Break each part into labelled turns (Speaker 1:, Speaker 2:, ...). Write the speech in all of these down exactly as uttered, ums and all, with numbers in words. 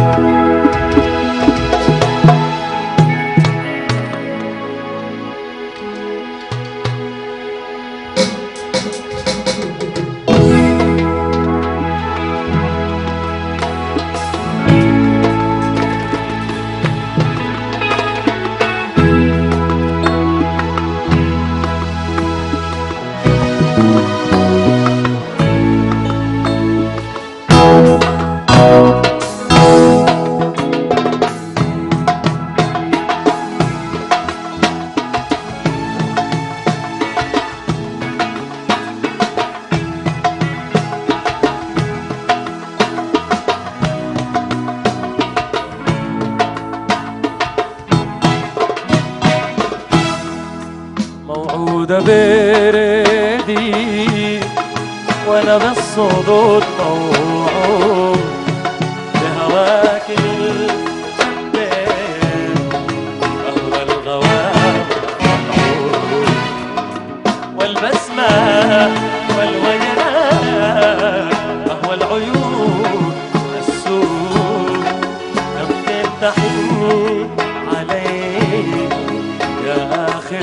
Speaker 1: موعودة بردي وانا بالصدود موعود بهواك الجنبين اهوى الغوام موعود والبسمة والوجنات اهوى العيون السود يمكن تحني علي يا آخر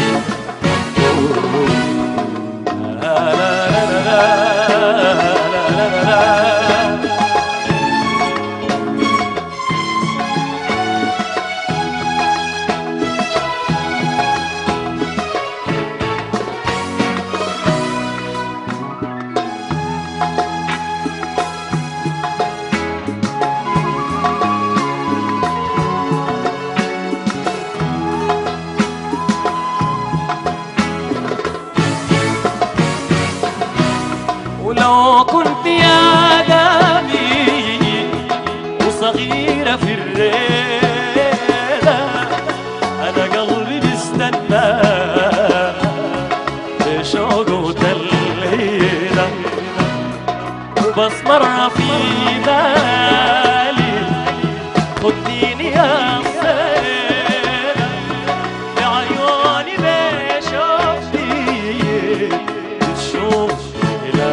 Speaker 1: ولو كنت يا دامي وصغيرة في الليلة أنا قلبي بيستنى بشوق وتلهيلة وبسمر في بالي خديني يا سيدة بعيوني بشوفتي بتشوف إلى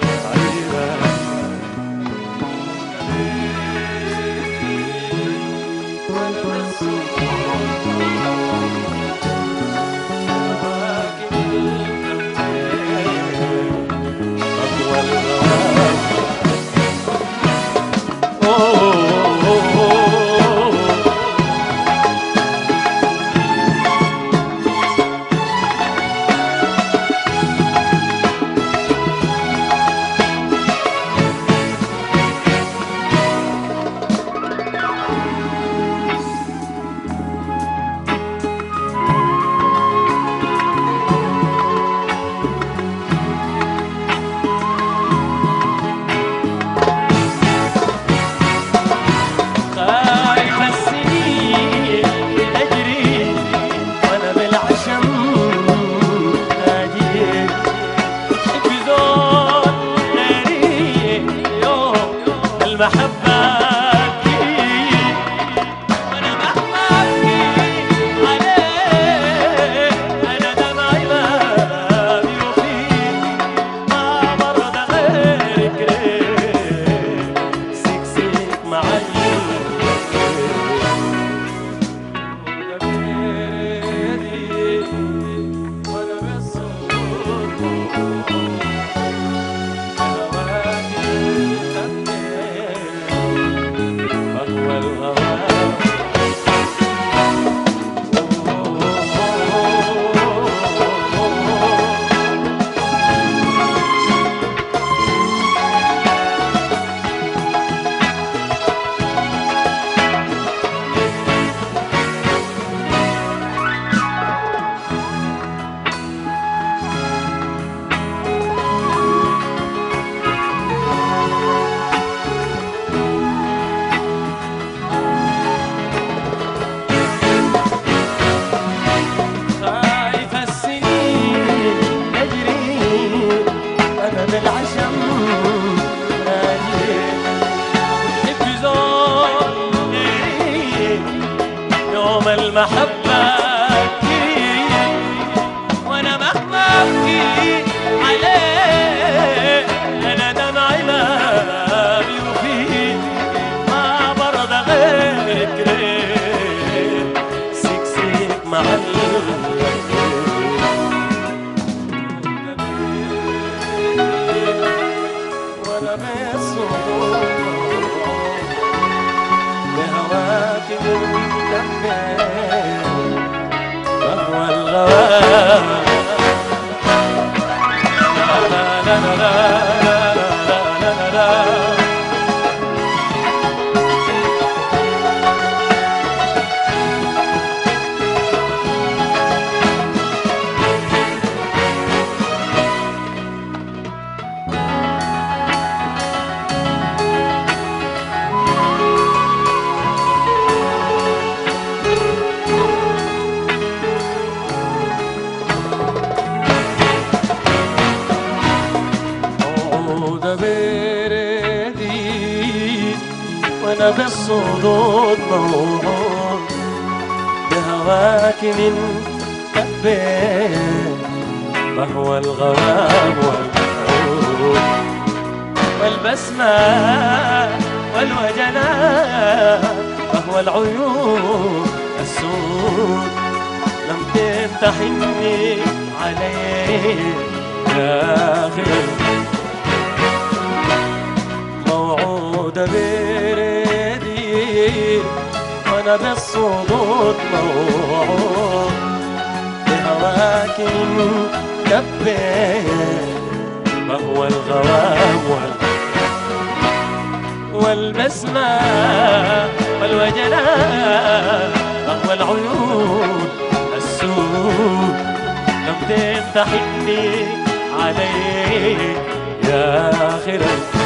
Speaker 1: المحبة وانا مهما ابكي عليه انا دمعي ما بيوفيك ما برد غيرك سيك سيك معلم وانا بالصوت المحبة وانا مهما ابكي عليه انا دمعي ما بيوفيه ما برد وهو الغوام لا لا لا لا لا لا لا وانا بالصدود موعود بهواك من كبين وهو الغرام والعود والبسمة والوجنات وهو العيون السود لم تمتحني عليه يا خير موعود بردي وانا بالصدود موعود بهواك كبين وهو الغرام والبسمة والوجنات وهو العيون السود لم تمتحني عليه يا خير